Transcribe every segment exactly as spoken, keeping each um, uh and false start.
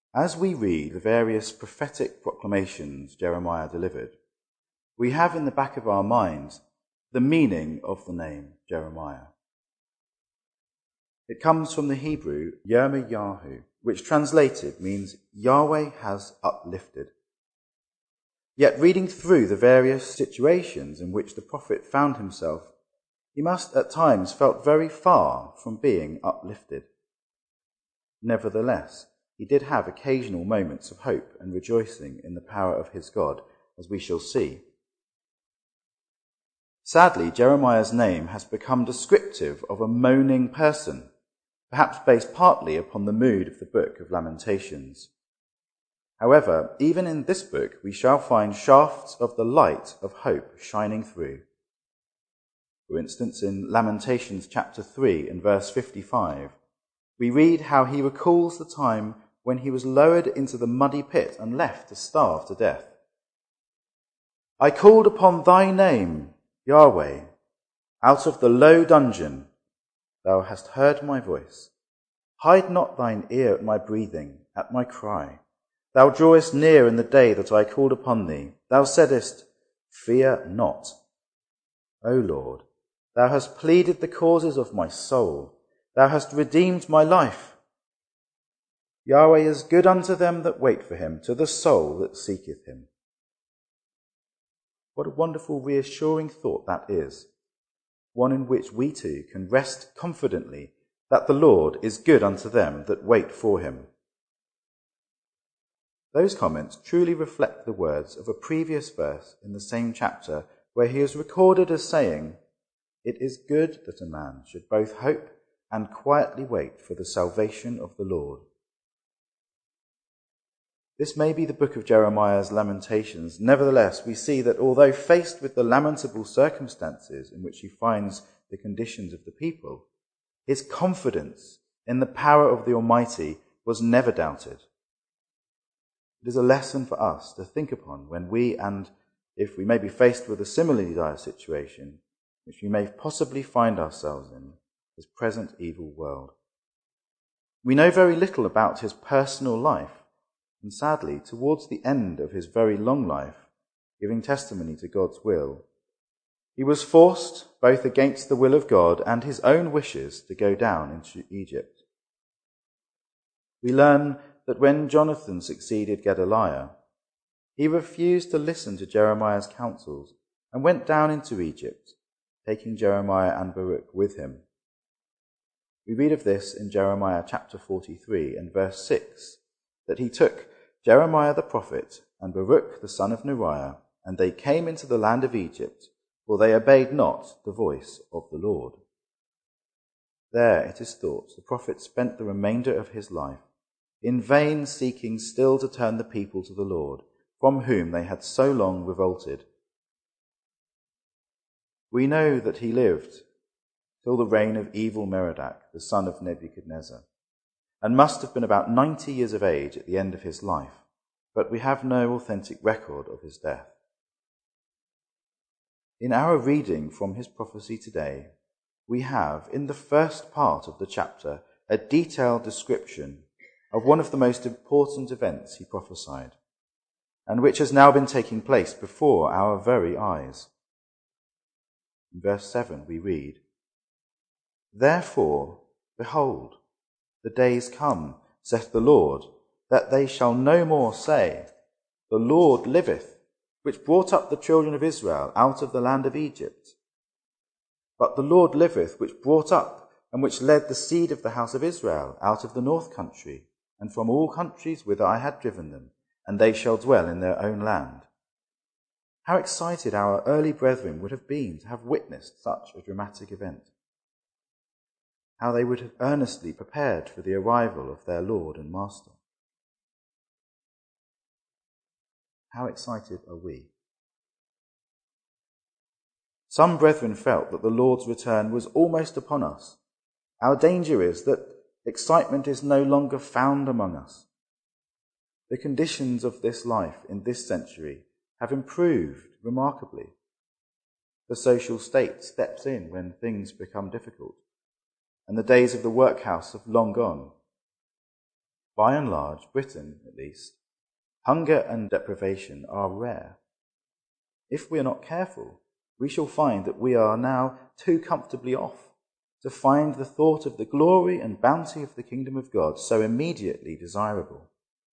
As we read the various prophetic proclamations Jeremiah delivered, we have in the back of our minds the meaning of the name Jeremiah. It comes from the Hebrew Yirmiyahu, which translated means Yahweh has uplifted. Yet reading through the various situations in which the prophet found himself, he must at times felt very far from being uplifted. Nevertheless, he did have occasional moments of hope and rejoicing in the power of his God, as we shall see. Sadly, Jeremiah's name has become descriptive of a moaning person, perhaps based partly upon the mood of the Book of Lamentations. However, even in this book we shall find shafts of the light of hope shining through. For instance, in Lamentations chapter three and verse fifty-five, we read how he recalls the time when he was lowered into the muddy pit and left to starve to death. I called upon thy name, Yahweh, out of the low dungeon. Thou hast heard my voice. Hide not thine ear at my breathing, at my cry. Thou drawest near in the day that I called upon thee. Thou saidest, fear not. O Lord, thou hast pleaded the causes of my soul. Thou hast redeemed my life. Yahweh is good unto them that wait for him, to the soul that seeketh him. What a wonderful, reassuring thought that is, one in which we too can rest confidently that the Lord is good unto them that wait for him. Those comments truly reflect the words of a previous verse in the same chapter, where he is recorded as saying, "It is good that a man should both hope and quietly wait for the salvation of the Lord." This may be the book of Jeremiah's Lamentations. Nevertheless, we see that although faced with the lamentable circumstances in which he finds the conditions of the people, his confidence in the power of the Almighty was never doubted. It is a lesson for us to think upon when we, and if we may be faced with a similarly dire situation, which we may possibly find ourselves in this present evil world. We know very little about his personal life, and sadly, towards the end of his very long life, giving testimony to God's will, he was forced, both against the will of God and his own wishes, to go down into Egypt. We learn that when Jonathan succeeded Gedaliah, he refused to listen to Jeremiah's counsels and went down into Egypt, taking Jeremiah and Baruch with him. We read of this in Jeremiah chapter forty-three and verse six, that he took Jeremiah the prophet and Baruch the son of Neriah, and they came into the land of Egypt, for they obeyed not the voice of the Lord. There, it is thought, the prophet spent the remainder of his life, in vain seeking still to turn the people to the Lord, from whom they had so long revolted. We know that he lived till the reign of evil Merodach, the son of Nebuchadnezzar, and must have been about ninety years of age at the end of his life, but we have no authentic record of his death. In our reading from his prophecy today, we have, in the first part of the chapter, a detailed description of one of the most important events he prophesied, and which has now been taking place before our very eyes. In verse seven we read, "Therefore, behold, the days come, saith the Lord, that they shall no more say, The Lord liveth, which brought up the children of Israel out of the land of Egypt. But the Lord liveth, which brought up and which led the seed of the house of Israel out of the north country, and from all countries whither I had driven them, and they shall dwell in their own land." How excited our early brethren would have been to have witnessed such a dramatic event. How they would have earnestly prepared for the arrival of their Lord and Master. How excited are we? Some brethren felt that the Lord's return was almost upon us. Our danger is that excitement is no longer found among us. The conditions of this life in this century have improved remarkably. The social state steps in when things become difficult, and the days of the workhouse have long gone. by and large, Britain at least, hunger and deprivation are rare. If we are not careful, we shall find that we are now too comfortably off to find the thought of the glory and bounty of the kingdom of God so immediately desirable.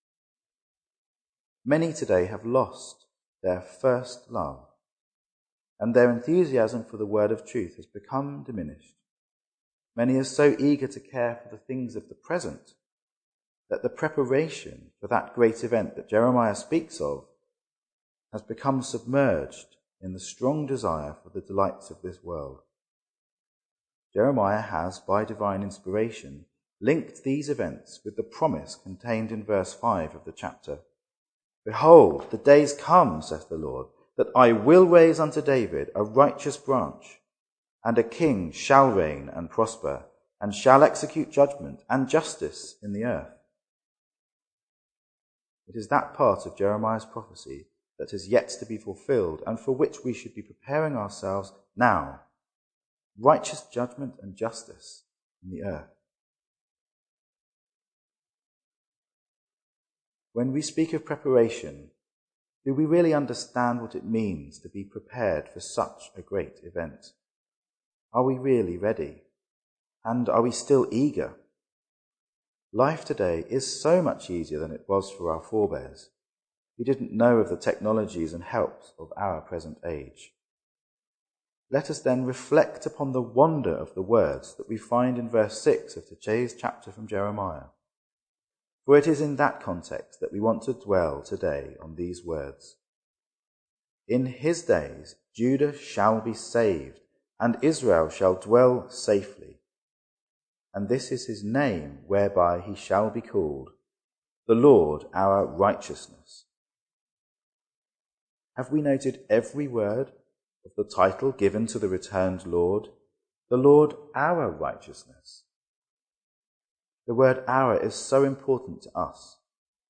Many today have lost their first love, and their enthusiasm for the word of truth has become diminished. Many are so eager to care for the things of the present that the preparation for that great event that Jeremiah speaks of has become submerged in the strong desire for the delights of this world. Jeremiah has, by divine inspiration, linked these events with the promise contained in verse five of the chapter. Behold, the days come, saith the Lord, that I will raise unto David a righteous branch, and a king shall reign and prosper, and shall execute judgment and justice in the earth. It is that part of Jeremiah's prophecy that has yet to be fulfilled, and for which we should be preparing ourselves now. Righteous judgment and justice in the earth. When we speak of preparation, do we really understand what it means to be prepared for such a great event? Are we really ready? And are we still eager? Life today is so much easier than it was for our forebears, who didn't know of the technologies and helps of our present age. Let us then reflect upon the wonder of the words that we find in verse six of today's chapter from Jeremiah. For it is in that context that we want to dwell today on these words. In his days Judah shall be saved, and Israel shall dwell safely. And this is his name whereby he shall be called, the Lord our righteousness. Have we noted every word of the title given to the returned Lord, the Lord our righteousness? The word our is so important to us.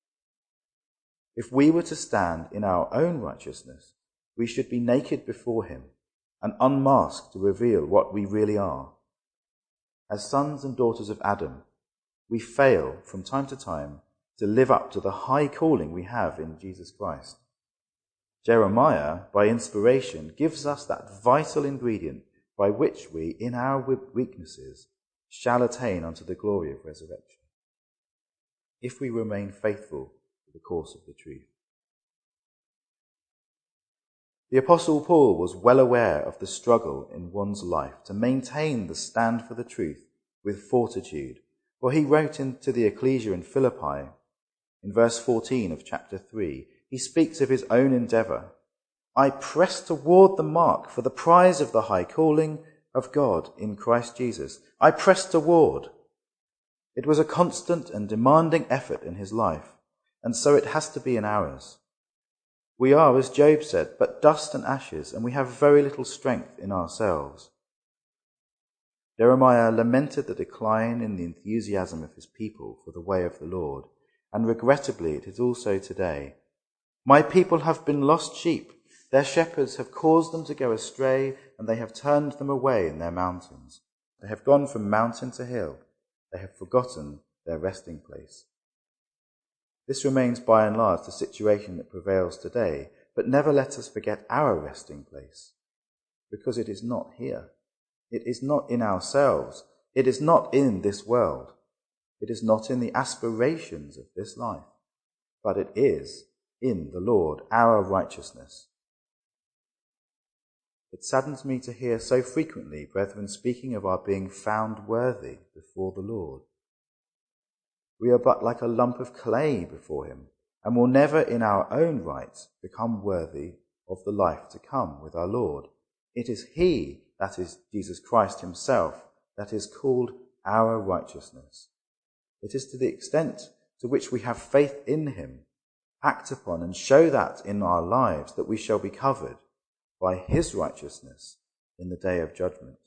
If we were to stand in our own righteousness, we should be naked before him and unmasked to reveal what we really are. As sons and daughters of Adam, we fail from time to time to live up to the high calling we have in Jesus Christ. Jeremiah, by inspiration, gives us that vital ingredient by which we, in our weaknesses, shall attain unto the glory of resurrection, if we remain faithful to the course of the truth. The Apostle Paul was well aware of the struggle in one's life to maintain the stand for the truth with fortitude, for he wrote into the ecclesia in Philippi, in verse fourteen of chapter three, he speaks of his own endeavour. I press toward the mark for the prize of the high calling of God in Christ Jesus. I press toward. It was a constant and demanding effort in his life, and so it has to be in ours. We are, as Job said, but dust and ashes, and we have very little strength in ourselves. Jeremiah lamented the decline in the enthusiasm of his people for the way of the Lord, and regrettably it is also today. My people have been lost sheep. Their shepherds have caused them to go astray, and they have turned them away in their mountains. They have gone from mountain to hill. They have forgotten their resting place. This remains by and large the situation that prevails today, but never let us forget our resting place, because it is not here. It is not in ourselves. It is not in this world. It is not in the aspirations of this life, but it is in the Lord, our righteousness. It saddens me to hear so frequently brethren speaking of our being found worthy before the Lord. We are but like a lump of clay before him, and will never in our own right become worthy of the life to come with our Lord. It is he, that is Jesus Christ himself, that is called our righteousness. It is to the extent to which we have faith in him, act upon and show that in our lives, that we shall be covered by his righteousness in the day of judgment.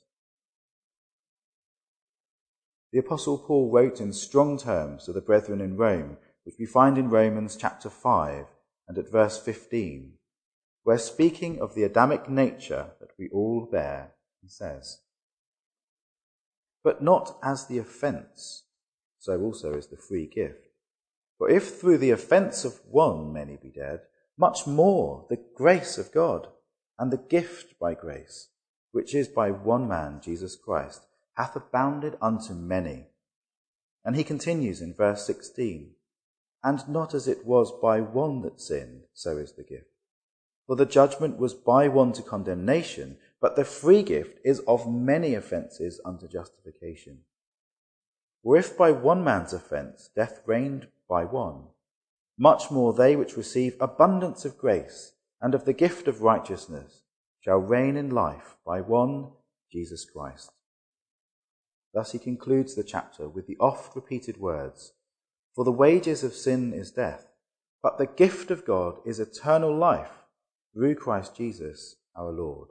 The Apostle Paul wrote in strong terms to the brethren in Rome, which we find in Romans chapter five and at verse fifteen, where speaking of the Adamic nature that we all bear, he says, "But not as the offence, so also is the free gift. For if through the offence of one many be dead, much more the grace of God, and the gift by grace, which is by one man, Jesus Christ, hath abounded unto many. And he continues in verse sixteen, And not as it was by one that sinned, so is the gift. For the judgment was by one to condemnation, but the free gift is of many offences unto justification. For if by one man's offence death reigned by one, much more they which receive abundance of grace and of the gift of righteousness shall reign in life by one, Jesus Christ. Thus he concludes the chapter with the oft-repeated words, For the wages of sin is death, but the gift of God is eternal life through Christ Jesus our Lord.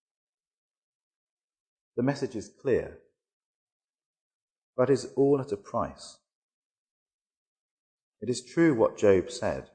The message is clear, but is all at a price. It is true what Job said.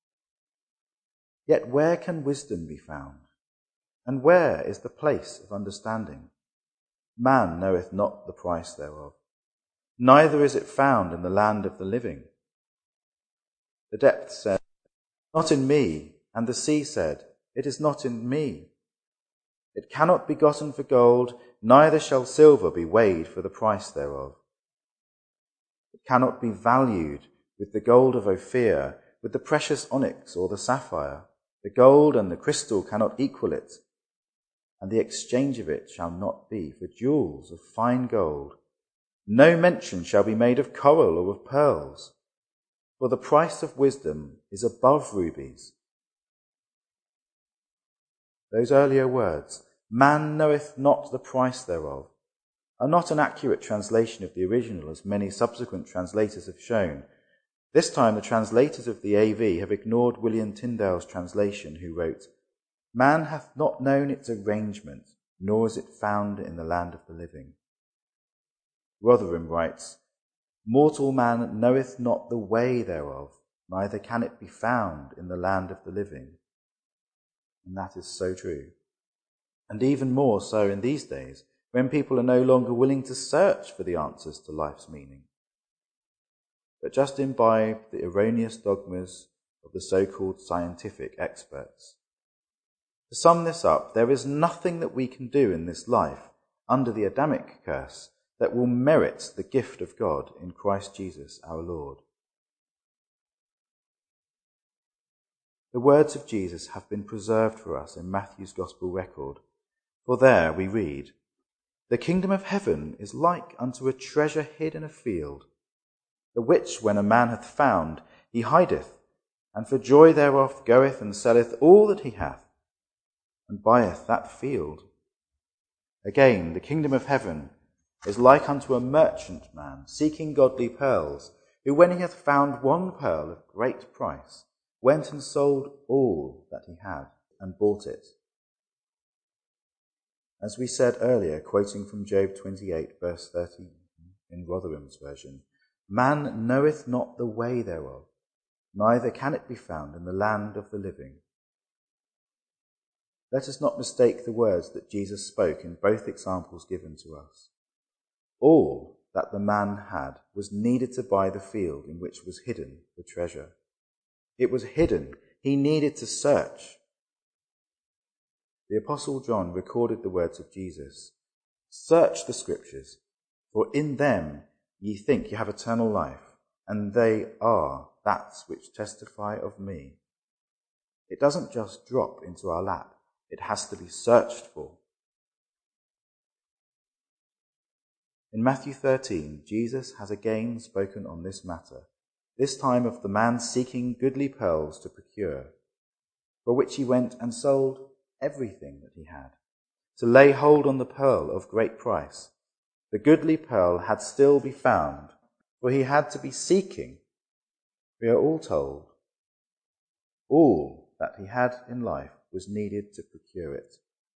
Yet where can wisdom be found? And where is the place of understanding? Man knoweth not the price thereof, neither is it found in the land of the living. The depth said, Not in me, and the sea said, It is not in me. It cannot be gotten for gold, neither shall silver be weighed for the price thereof. It cannot be valued with the gold of Ophir, with the precious onyx or the sapphire. The gold and the crystal cannot equal it, and the exchange of it shall not be for jewels of fine gold. No mention shall be made of coral or of pearls, for the price of wisdom is above rubies. Those earlier words, man knoweth not the price thereof, are not an accurate translation of the original, as many subsequent translators have shown. This time the translators of the A V have ignored William Tyndale's translation, who wrote, Man hath not known its arrangement, nor is it found in the land of the living. Rotherham writes, Mortal man knoweth not the way thereof, neither can it be found in the land of the living. And that is so true. And even more so in these days, when people are no longer willing to search for the answers to life's meaning, but just imbibe the erroneous dogmas of the so-called scientific experts. To sum this up, there is nothing that we can do in this life under the Adamic curse that will merit the gift of God in Christ Jesus our Lord. The words of Jesus have been preserved for us in Matthew's Gospel record, for there we read, The kingdom of heaven is like unto a treasure hid in a field, the which when a man hath found, he hideth, and for joy thereof goeth and selleth all that he hath, and buyeth that field. Again, the kingdom of heaven is like unto a merchant man seeking godly pearls, who when he hath found one pearl of great price, went and sold all that he had, and bought it. As we said earlier, quoting from Job twenty-eight, verse thirteen, in Rotherham's version, Man knoweth not the way thereof, neither can it be found in the land of the living. Let us not mistake the words that Jesus spoke in both examples given to us. All that the man had was needed to buy the field in which was hidden the treasure. It was hidden. He needed to search. The Apostle John recorded the words of Jesus, Search the Scriptures, for in them ye think ye have eternal life, and they are that which testify of me. It doesn't just drop into our lap. It has to be searched for. In Matthew thirteen, Jesus has again spoken on this matter, this time of the man seeking goodly pearls to procure, for which he went and sold everything that he had, to lay hold on the pearl of great price. The goodly pearl had still be found, for he had to be seeking. We are all told, all that he had in life was needed to procure it.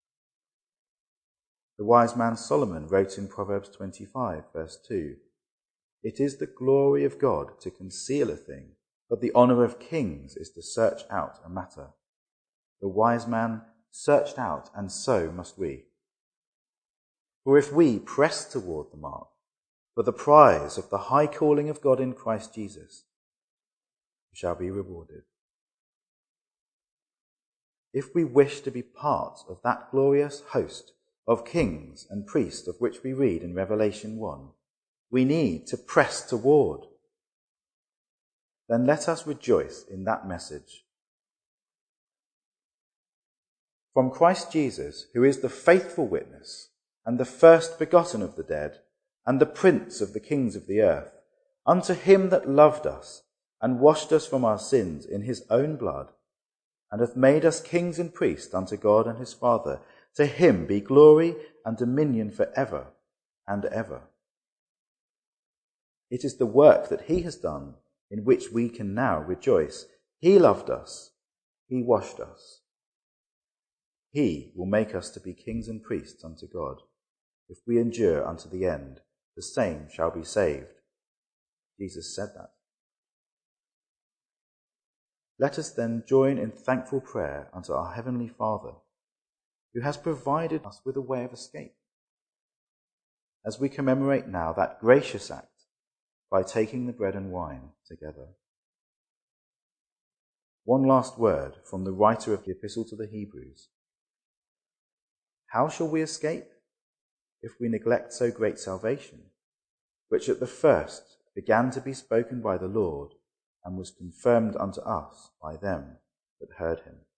The wise man Solomon wrote in Proverbs twenty-five, verse two, It is the glory of God to conceal a thing, but the honour of kings is to search out a matter. The wise man searched out, and so must we. For if we press toward the mark for the prize of the high calling of God in Christ Jesus, shall be rewarded. If we wish to be part of that glorious host of kings and priests of which we read in Revelation one, we need to press toward. Then let us rejoice in that message. From Christ Jesus, who is the faithful witness and the first begotten of the dead and the prince of the kings of the earth, unto him that loved us and washed us from our sins in his own blood, and hath made us kings and priests unto God and his Father, to him be glory and dominion for ever and ever. It is the work that he has done in which we can now rejoice. He loved us. He washed us. He will make us to be kings and priests unto God. If we endure unto the end, the same shall be saved. Jesus said that. Let us then join in thankful prayer unto our Heavenly Father, who has provided us with a way of escape, as we commemorate now that gracious act by taking the bread and wine together. One last word from the writer of the Epistle to the Hebrews. How shall we escape if we neglect so great salvation, which at the first began to be spoken by the Lord and was confirmed unto us by them that heard him?